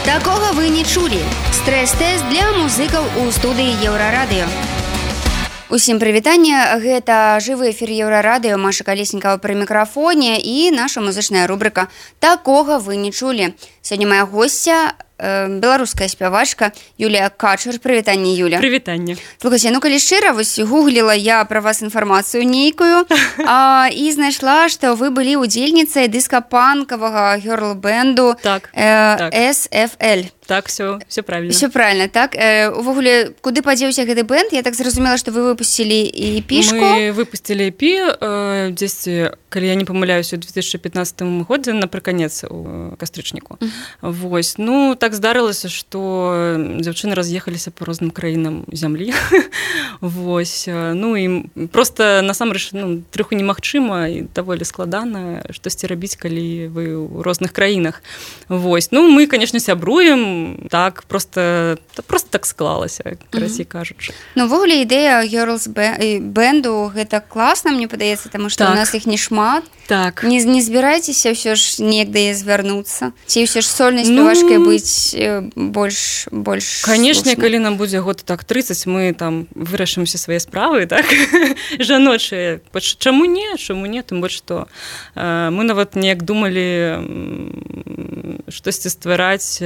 Такога вы не чулі. Стрэс-тэст для музыкаў у студыі Еўрарадыё. Усім прывітанне, гэта жывы эфір Еўрарадыё, Маша Калеснікава пры мікрафоне і наша музычная рубрика «Такога вы не чулі». Сёння моя госця, беларуская спявачка Юлія Качур. Прывітанне, Юля. Прывітанне. Слухайце, ну калі шчыра, вось гугліла я пра вас інфармацыю нейкую і знайшла, што вы былі удзельніцай дыска-панкавага гёрл-бэнду SFL. Так, все правильно. Все правильно, так. Увогуле, куды падзеўся гэты бэнд? Я так зразумела, што вы выпусцілі EP-шку. Мы выпустили EP дзесь, калі я не памыляюсь, у 2015 годзе напрыканец у кастрычніку. Вось. Ну, так здарылася, што дзяўчыны раз'ехаліся па розным краінам зямлі. Вось. Ну, і проста, насамрэч, троху немагчыма і даволі складана штосьці рабіць, калі вы ў розных краінах. Вось. Ну, мы, конечно, сябруем, так, просто так склалася, карацей кажучы. Ну, ўвогуле, ідэя гёрлс-бэнду, гэта класна, мне падаецца, таму што у нас іх не шмат. Так. Не збіраецеся ўсё ж неяк да яе звярнуцца? Ці ўсё ж сольнай спявачкай быць больш Канешне, слушна? калі нам будзе год так 30, мы там вырашым усе свае справы, так? Жаночыя. Чаму не? Тым больш што мы нават неяк думалі штосьці ствараць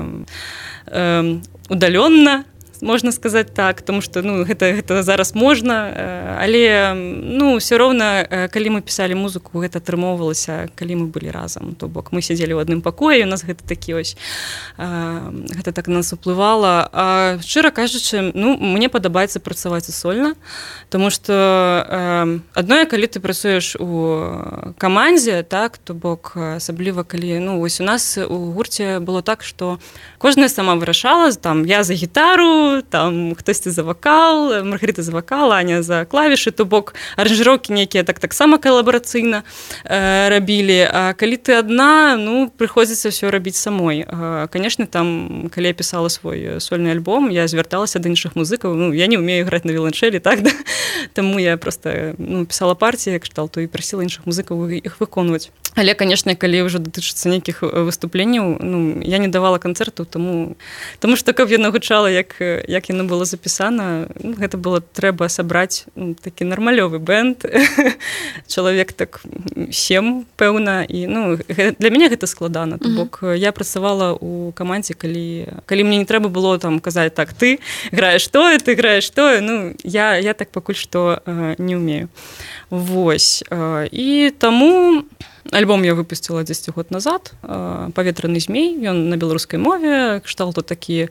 удалённа, можна сказаць так, тому што гэта зараз можна, але ўсё роўна, калі мы пісалі музыку, гэта атрымоўвалася, калі мы былі разам. То бок мы сядзелі ў адным пакоі, у нас гэта такі ось, гэта так на нас уплывала. А шчыра кажучы, мне падабаецца працаваць і сольна, тому што адное, калі ты працуеш у камандзе, так, то бок асабліва калі, ось у нас у гурце было так, што кожная сама вырашала, там я за гітару, там хтосьці за вакал, Маргарыта за вакал, Аня за клавішы, то бок аранжыроўкі нейкія таксама калабарацыйна рабілі. А калі ты адна, прыходзіцца ўсё рабіць самой. Канешне, там, калі я пісала свой сольны альбом, я звярталася да іншых музыкаў, я не ўмею граць на віоланчэлі, так, да? Таму я проста пісала партыі, кшталту, і прасіла іншых музыкаў іх выконваць. Але, канешне, калі ўжо датычыцца нейкіх выступленняў, я не давала канцэртаў, таму што, каб яно гучала, як яно было запісана, гэта было трэба сабраць такі нармалёвы бэнд, чалавек так 7, пэўна, і для мяне гэта складана. То бок я працавала ў камандзе, калі мне не трэба было там казаць, так, ты граеш тое, ты граеш тое, я так пакуль што не ўмею. Вось. І таму альбом я выпусціла 10 год назад, «Паветраны змей», ён на беларускай мове, кшталту такі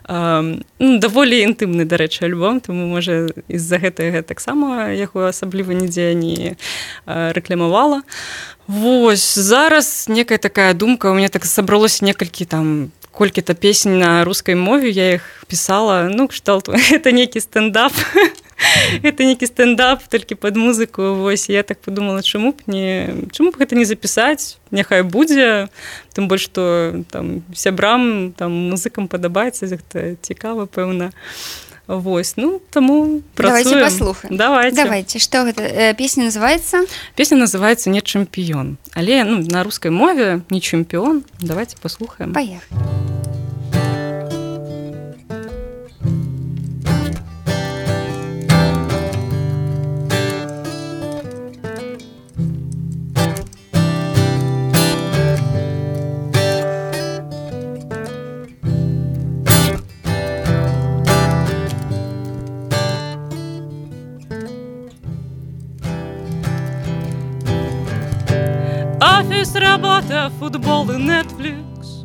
даволі інтымны, дарэчы, альбом, таму, можа, з-за гэтага таксама яго асабліва нідзе не рэкламавала. Вось, зараз некая такая думка, у мяне так сабралося некалькі там колькі-то песень на рускай мове, я іх пісала, кшталту, гэта нейкі стендап. Это нейкі стендап, толькі пад музыку. Вось, я так подумала, чаму б гэта не запісаць? Няхай будзе, тым больш, што там сябрам, там музыкам падабаецца, гэта цікава, пэўна. Вось, таму працуем. Давайте паслухаем. Давайте. Што гэта? Песня называецца? Песня называецца «Не чэмпіён». Але на рускай мове «Не чэмпіён». Давайте паслухаем. Паехали. Офис, работа, футбол и Netflix.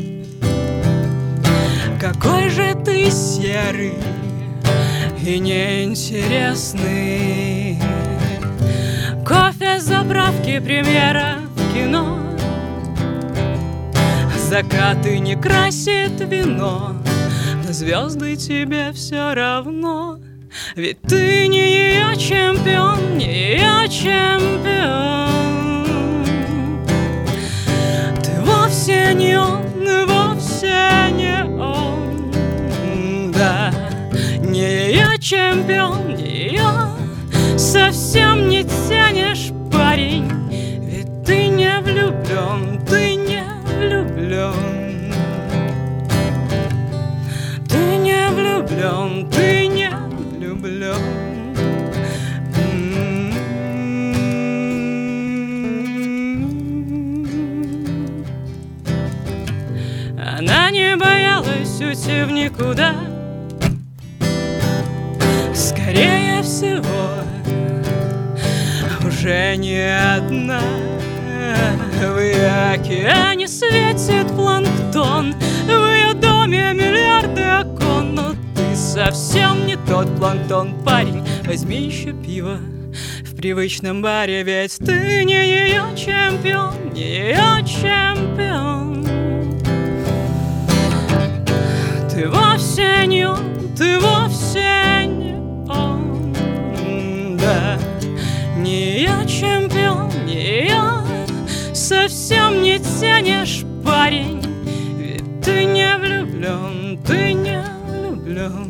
Какой же ты серый и неинтересный. Кофе, заправки, премьера в кино. Закаты не красит вино, на звезды тебе все равно. Ведь ты не ее чемпион, не ее чемпион. Вовсе не он, вовсе не он, да, не ее чемпион, не ее, совсем не тянешь, парень, ведь ты не влюблен, ты не влюблен. влюблен. Она не боялась уйти в никуда. Скорее всего, уже не одна. В ее океане светит планктон, в ее доме миллиарды окон. Но ты совсем не тот планктон, парень. Возьми еще пиво в привычном баре, ведь ты не ее чемпион, не ее чемпион. Ты вовсе не он, ты вовсе не он, да. Не я чемпион, не я, совсем не тянешь, парень. Ведь ты не влюблен, ты не влюблен.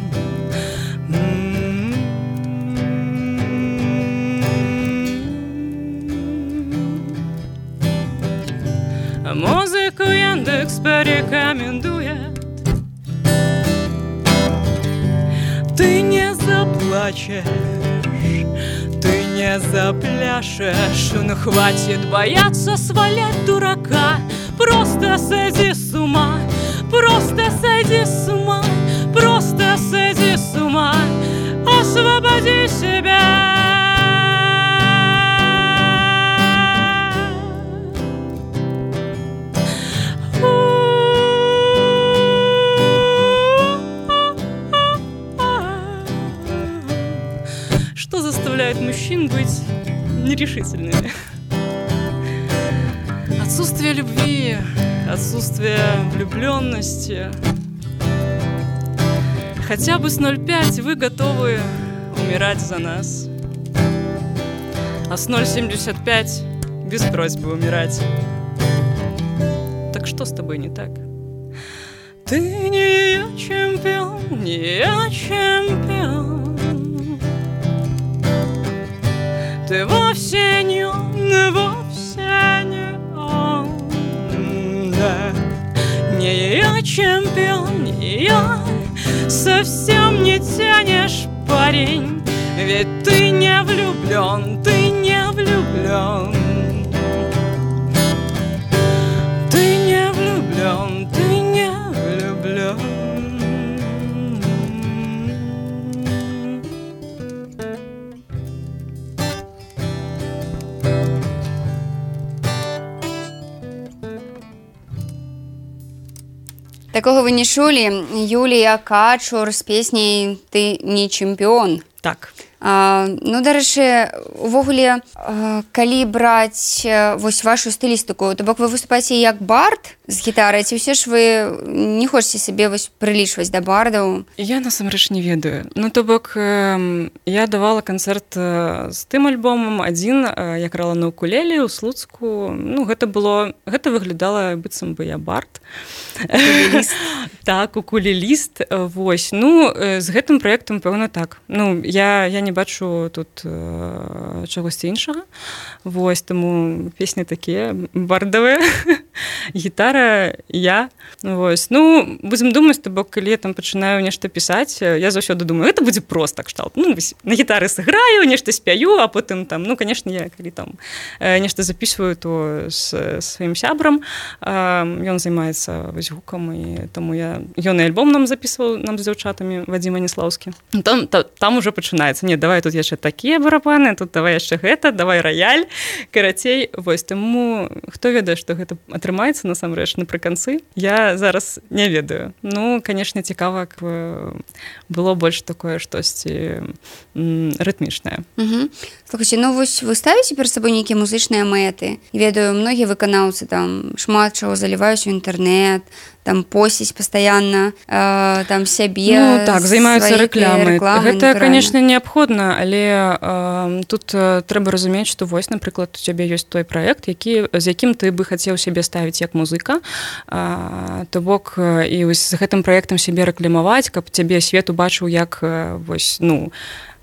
Музыку Яндекс порекомендует. Ты не заплачешь, ты не запляшешь. Ну хватит бояться свалять дурака. Просто сойди с ума, просто сойди с ума, просто сойди с ума. Освободи себя. Что заставляет мужчин быть нерешительными? Отсутствие любви, отсутствие влюбленности. Хотя бы с 0,5 вы готовы умирать за нас, а с 0,75 без просьбы умирать. Так что с тобой не так? Ты не я чемпион, не я чемпион. Ты вовсе не он, вовсе не он, да. Не я чемпион, не я, совсем не тянешь, парень. Ведь ты не влюблен, ты не влюблен. Ты не влюблен, ты не влюблен. Такого вы не чулі? Юлія Качур з песняй «Ты не чемпион». Так. Ну, дарэчы, увогуле, калі браць вось вашу стылістыку, то бок вы выступаеце як бард з гітарай, ці ўсё ж вы не хочаце сябе вось прылічваць да бардаў? Я насамрэч не ведаю. Ну, то бок, я давала канцэрт з тым альбомам адзін, я грала на укулеле ў Слуцку. Ну, гэта выглядала быццам бы я бард. Так, укулеліст. Вось. Ну, з гэтым праектам, пэўна, так. Ну, я не бачу тут чагосьці іншага. Вось, таму песні такія бардавыя. Гітара, я. Вось. Ну, будзем думаць, то бок, калі я там пачынаю нешта пісаць, я заўсёды думаю, гэта будзе проста кшталт. Ну, на гітары сыграю, нешта спяю, а потым там, ну, канешне, я калі там нешта запісваю, то з сваім сябрам. Ён займаецца вось гукам, і таму ён і альбом нам запісваў, нам з дзяўчатамі, Вадзім Аніслаўскі. Там ужо пачынаецца. Не, давай тут яшчэ такія барабаны, тут давай яшчэ гэта, давай раяль. Карацей, вось, таму хто ведае, што гэта атрымаецца насамрэч напрыканцы, я зараз не ведаю. Ну, канешне, цікава, каб было больш такое штосьці рытмічнае. Слухайце, ну вось вы ставіце перад сабой нейкія музычныя мэты? Ведаю, многія выканаўцы там шмат чаго заліваюць у інтэрнэт, там посіць пастаянна, там сябе. Ну так, займаюцца рэкламай. Гэта, канешне, неабходна, але тут трэба разумець, што вось, напрыклад, у цябе ёсць той праект, з якім ты бы хацеў сябе ставіць як музыка, то бок і вось з гэтым праектам сябе рэкламаваць, каб цябе свет убачыў як вось, ну,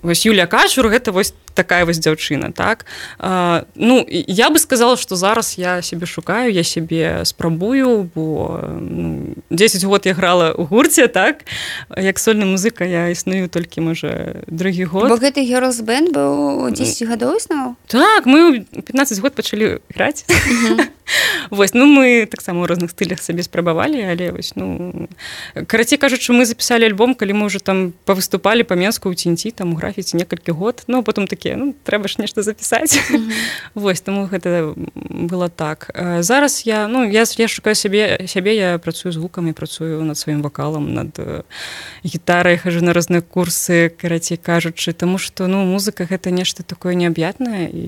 вось Юлія Качур гэта вось такая вось дзяўчына, так? Ну, я бы сказала, што зараз я сябе шукаю, я сябе спрабую, бо 10 год я грала ў гурце, так? Як сольны музыка я існую толькі, можа, другі год. Бо гэты Girls Band быў 10 гадоў існаваў? Так, мы ў 15 год пачалі граць. Вось, ну, мы таксама ў розных стылях сабе спрабавалі, але вось, ну, карацей кажучы, мы запісалі альбом, калі мы ўжо там павыступалі па Менску ў TNT, там у графіці некалькі год, ну, потым такі, ну, трэба ж нешта запісаць. Вось, таму гэта было так. Зараз я шукаю сябе, я працую з гукамі, працую над сваім вакалам, над гітарай, хожу на розныя курсы, карацей кажучы, таму што, ну, музыка гэта нешта такое неаб'ятнае, і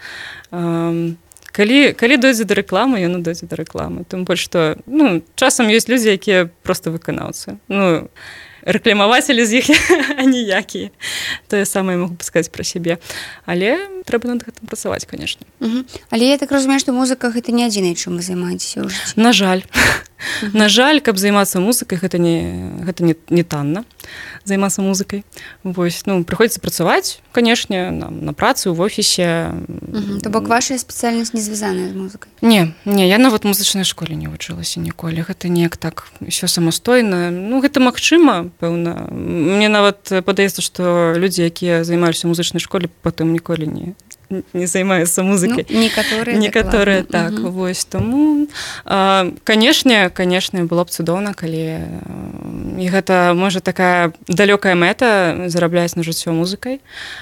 калі дойдзе да рэкламы, яно дойдзе да рэкламы. Тым больш, што, ну, часам ёсць людзі, якія проста выканаўцы. Ну, рэкламавацелі з іх аніякія. Тое самае магу сказаць пра сябе. Але трэба над гэтым працаваць, канешне. Але я так разумею, што музыка гэта не адзінае, чым вы займаецеся ў жыцці. На жаль. На жаль, каб займацца музыкай, гэта не танна, займацца музыкай. Вось, ну, прыходзіцца працаваць, канешне, на працы, ў офісе. То бок ваша спецыяльнасць не звязаная з музыкай? Не, я нават музычнай школе не вучылася ніколі. Гэта неяк так усё самастойна. Ну, гэта магчыма, пэўна. Мне нават падаецца, што людзі, якія займаліся ў музычнай школе, потым ніколі не займаюцца музыкай. Ну, некаторыя так, вось. Таму, канешне, было б цудоўна, калі і гэта, можа, такая далёкая мэта зарабляць на жыццё музыкай.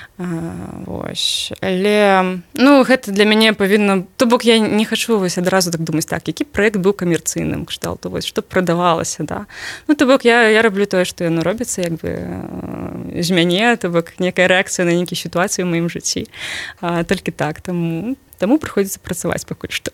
Вось. Але, ну, гэта для мяне павінна... То бок я не хачу вось адразу так думаць, так, які праект быў камерцыйным кшталту, вось, што прадавалася, да. Ну, то бок я раблю тое, што яно робіцца, як бы з мяне, то бок некая рэакцыя на нейкія сітуацыі ў маім жыцці. Толькі так, таму прыходзіцца працаваць пакуль што.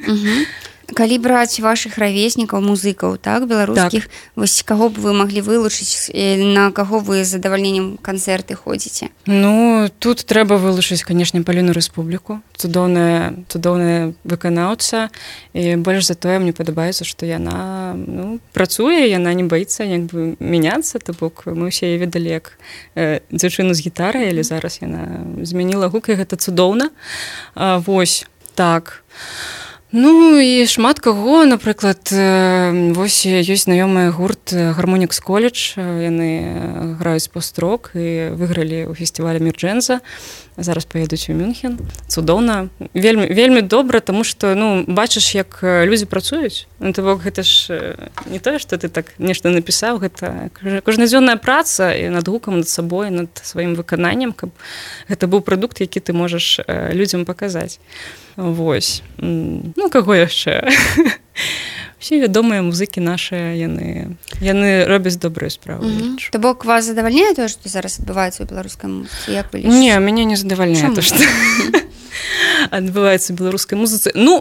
Калі браць вашых равеснікаў, музыкаў, так, беларускіх, вось каго б вы маглі вылучыць, на каго вы з задавальненнем канцэрты ходзіце? Ну, тут трэба вылучыць, канешне, Паліну Рэспубліку. Цудоўная выканаўца. І больш за тое, мне падабаецца, што яна, ну, працуе, яна не баіцца як бы мяняцца, то бок мы ўсе яе ведалі як дзяўчыну з гітарай, але зараз яна змяніла гук, і гэта цудоўна. Вось, так. Ну, і шмат каго, напрыклад, вось ёсць знаёмы гурт Harmonix College, яны граюць пост-рок і выйгралі ў фестывалі Мірджэнза, зараз паедуць у Мюнхен. Цудоўна, вельмі добра, таму што, ну, бачыш, як людзі працуюць. Ну, то бок, гэта ж не тое, што ты так нешта напісаў, гэта кожнадзённая праца і над гукам, над сабой, над сваім выкананнем, каб гэта быў прадукт, які ты можаш людзям паказаць. Вось. Ну, каго яшчэ? Усе вядомыя музыкі нашыя, яны робяць добрую справу. То бок вас задавальняе тое, што зараз адбываецца ў беларускай музыцы? Як вы лічыце? Не, мяне не задавальняе тое, што адбываецца ў беларускай музыцы. Ну,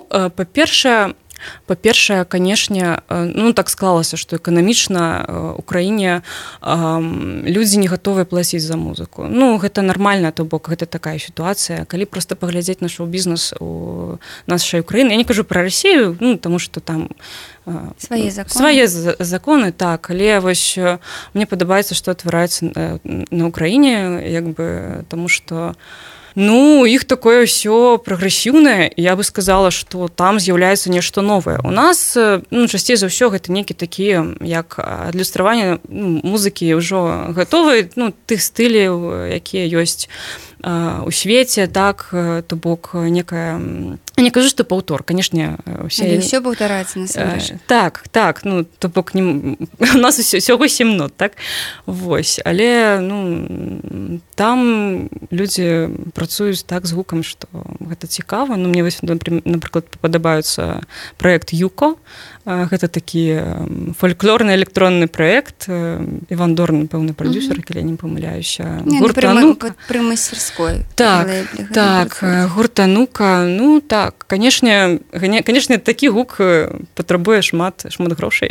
па-першае, канешне, ну, так склалася, што эканамічна ў краіне людзі не гатовыя плаціць за музыку. Ну, гэта нармальна, то бок, гэта такая сітуацыя. Калі проста паглядзець на шоу-бізнес у нашай Украіны, я не кажу пра Расію, ну, таму што там свае законы, так, але вось мне падабаецца, што адтвараецца на Украіне, як бы, таму што ну, іх такое ўсё прагрэсіўнае, я бы сказала, што там з'яўляецца нешта новае. У нас, ну, часцей за ўсё гэта нейкі такі, як адлюстраванне музыкі ўжо гатовы, ну, тых стыляў, якія ёсць у свеце, так, то бок некая... Я не кажу, што паўтор, канешне, ўсё паўтараецца насамрэч. Так, ну, то бок у нас усяго 7 нот, так? Вось, але, ну, там людзі працуюць так з гукам, што гэта цікава. Ну, мне вось, напрыклад, падабаюцца праект «Юко». Гэта такі фольклорны электронны праект. Іван Дорн, пэўны прадюсер, калі я не памыляюся. Гурт «Анука». Пры мастерской. Так, гурт «Анука». Ну, так, канешне, такі гук патрабуе шмат грошай.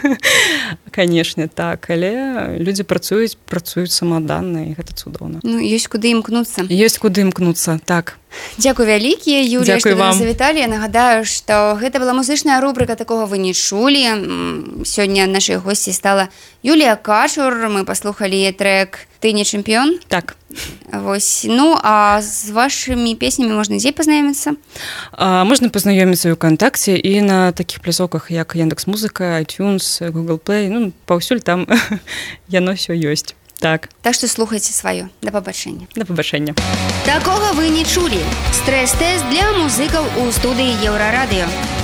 Канешне, так, але людзі працуюць самаданна, і гэта цудоўна. Ну, ёсць куды імкнуцца. Ёсць куды імкнуцца, так. Дзякуй вялікія, Юлія, што вам завіталі. Я нагадаю, што гэта была музычная рубрика «Такога вы не чулі». Сёння нашай госці стала Юлія Качур. Мы паслухалі трек «Ты не чэмпіён». Так. Вось. Ну, а з вашымі песнямі можна дзе пазнаёміцца? Можна пазнаёміцца ў ВКонтакце і на такіх пляцоўках, як Яндекс.Музыка, iTunes, Google Play. Ну, паўсюль там яно ўсё ёсць. Так што слухайце сваё. Да пабачэння. Да пабачэння. Такога вы не чулі. Стрэс-тэст для музыкаў у студыі Еўрарадыё.